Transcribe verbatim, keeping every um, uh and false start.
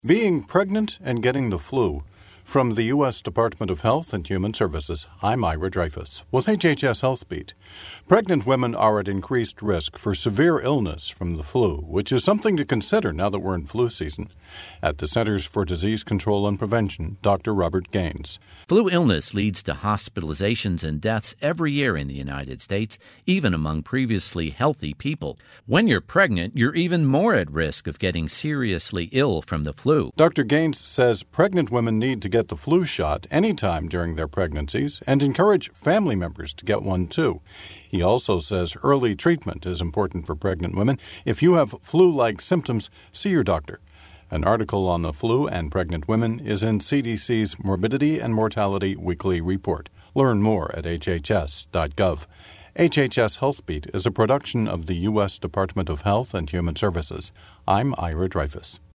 Being pregnant and getting the flu. From the U S Department of Health and Human Services, I'm Ira Dreyfus with H H S Health Beat. Pregnant women are at increased risk for severe illness from the flu, which is something to consider now that we're in flu season. At the Centers for Disease Control and Prevention, Doctor Robert Gaines. Flu illness leads to hospitalizations and deaths every year in the United States, even among previously healthy people. When you're pregnant, you're even more at risk of getting seriously ill from the flu. Doctor Gaines says pregnant women need to get the flu shot anytime during their pregnancies and encourage family members to get one too. He also says early treatment is important for pregnant women. If you have flu-like symptoms, see your doctor. An article on the flu and pregnant women is in C D C's Morbidity and Mortality Weekly Report. Learn more at H H S dot gov. H H S Health Beat is a production of the U S Department of Health and Human Services. I'm Ira Dreyfus.